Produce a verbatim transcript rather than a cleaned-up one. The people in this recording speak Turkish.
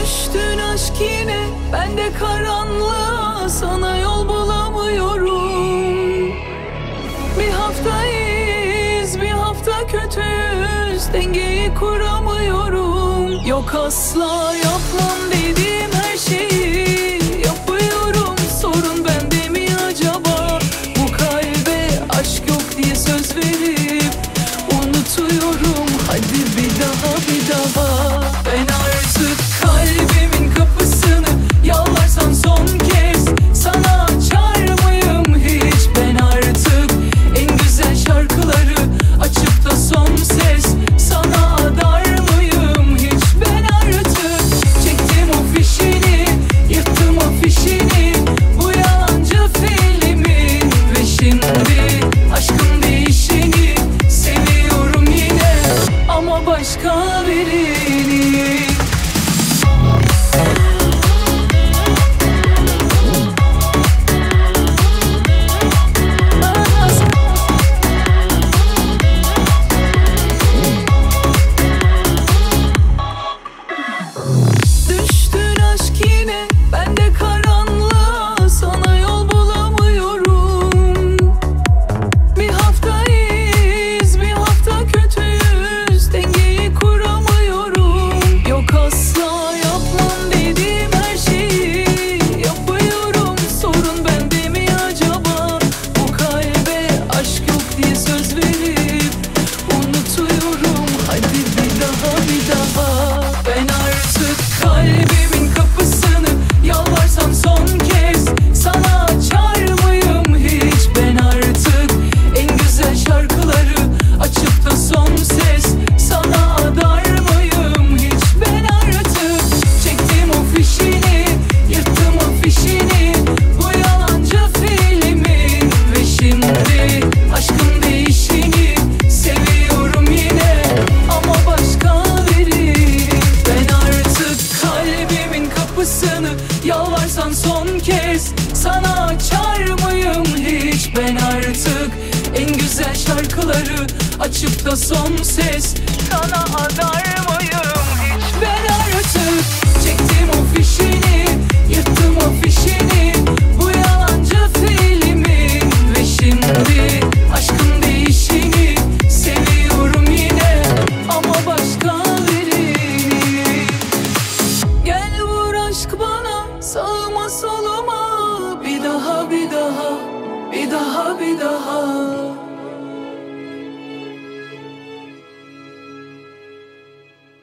Düştün aşk yine, ben de karanlığa, sana yol bulamıyorum. Bir hafta iyiyiz, bir hafta kötüyüz, dengeyi kuramıyorum. Yok asla yapmam dediğim her şeyi yapıyorum. Sorun bende mi acaba? Bu kalbe aşk yok diye söz verip unutuyorum. Hadi bir daha bir daha. Ben artık kalbimin kapısını yalvarsam son kez sana açar mıyım hiç? Ben artık en güzel şarkıları açıp da son ses sana adar mıyım hiç? Ben artık çektim o fişini, yırttım afişini, bu yalancı filmin. Ve şimdi aşkın değişeni seviyorum yine, ama başka birini. Düştün aşk yine, ben de karanlığa, sana yol bulamıyorum. Bir hafta iyiyiz, bir hafta kötüyüz, dengeyi kuramıyorum. Yok asla yapmam dediğim her şeyi yapıyorum. Sorun bende mi acaba? Bu kalbe aşk yok diye söz verip unutuyorum. Hadi bir daha bir daha. Ben artık kalbimin kapısını yalvarsam son kez sana açar mıyım hiç? Ben artık en güzel şarkıları açıp da son ses sana adar mıyım hiç? Ben artık çektim o fişini, yırttım afişini, bu yalancı filmin. Ve şimdi aşkın değişini seviyorum yine, ama başka biri. Ben artık kalbimin kapısını yalvarsam son kez sana açar mıyım hiç? Ben artık en güzel şarkıları açıp da son ses sana adar mıyım hiç? Ben artık çektim o fişini, yırttım afişini, bu yalancı filmin. Ve şimdi aşkın değişini seviyorum yine, ama başka birini. Gel vur aşk bana, sağıma soluma, bir daha bir daha, bir daha bir daha.